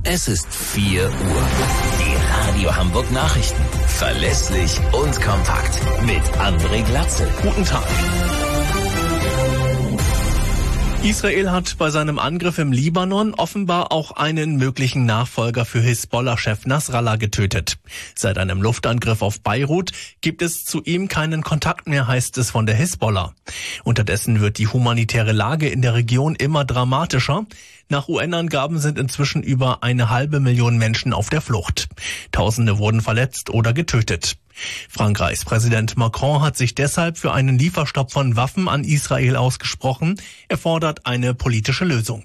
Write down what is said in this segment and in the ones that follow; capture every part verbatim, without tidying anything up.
Es ist vier Uhr. Die Radio Hamburg Nachrichten. Verlässlich und kompakt. Mit André Glatzel. Guten Tag. Israel hat bei seinem Angriff im Libanon offenbar auch einen möglichen Nachfolger für Hisbollah-Chef Nasrallah getötet. Seit einem Luftangriff auf Beirut gibt es zu ihm keinen Kontakt mehr, heißt es von der Hisbollah. Unterdessen wird die humanitäre Lage in der Region immer dramatischer. Nach U N-Angaben sind inzwischen über eine halbe Million Menschen auf der Flucht. Tausende wurden verletzt oder getötet. Frankreichs Präsident Macron hat sich deshalb für einen Lieferstopp von Waffen an Israel ausgesprochen. Er fordert eine politische Lösung.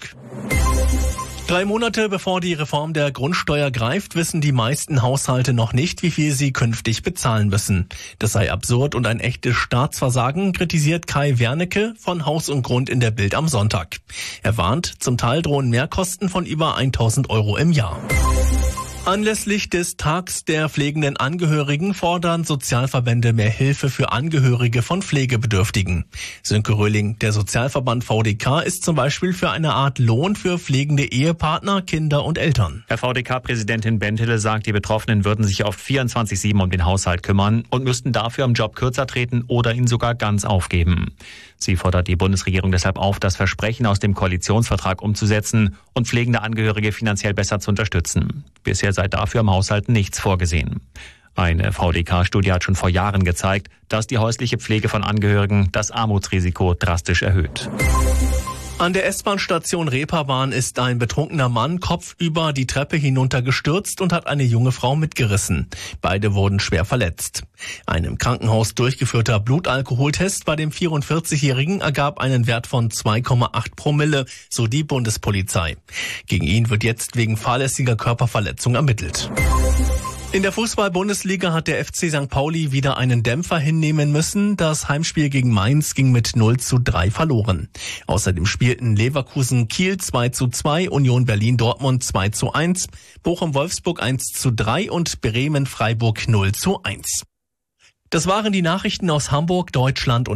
Drei Monate bevor die Reform der Grundsteuer greift, wissen die meisten Haushalte noch nicht, wie viel sie künftig bezahlen müssen. Das sei absurd und ein echtes Staatsversagen, kritisiert Kai Wernicke von Haus und Grund in der Bild am Sonntag. Er warnt, zum Teil drohen Mehrkosten von über tausend Euro im Jahr. Anlässlich des Tags der pflegenden Angehörigen fordern Sozialverbände mehr Hilfe für Angehörige von Pflegebedürftigen. Sönke Röhling, der Sozialverband V D K, ist zum Beispiel für eine Art Lohn für pflegende Ehepartner, Kinder und Eltern. Herr V D K-Präsidentin Bentele sagt, die Betroffenen würden sich oft vierundzwanzig sieben um den Haushalt kümmern und müssten dafür im Job kürzer treten oder ihn sogar ganz aufgeben. Sie fordert die Bundesregierung deshalb auf, das Versprechen aus dem Koalitionsvertrag umzusetzen und pflegende Angehörige finanziell besser zu unterstützen. Bisher sei dafür im Haushalt nichts vorgesehen. Eine V D K-Studie hat schon vor Jahren gezeigt, dass die häusliche Pflege von Angehörigen das Armutsrisiko drastisch erhöht. An der S-Bahn-Station Reeperbahn ist ein betrunkener Mann kopfüber die Treppe hinuntergestürzt und hat eine junge Frau mitgerissen. Beide wurden schwer verletzt. Ein im Krankenhaus durchgeführter Blutalkoholtest bei dem vierundvierzigjährigen ergab einen Wert von zwei Komma acht Promille, so die Bundespolizei. Gegen ihn wird jetzt wegen fahrlässiger Körperverletzung ermittelt. In der Fußball-Bundesliga hat der F C Sankt Pauli wieder einen Dämpfer hinnehmen müssen. Das Heimspiel gegen Mainz ging mit null zu drei verloren. Außerdem spielten Leverkusen Kiel zwei zu zwei, Union Berlin Dortmund zwei zu eins, Bochum Wolfsburg eins zu drei und Bremen Freiburg null zu eins. Das waren die Nachrichten aus Hamburg, Deutschland und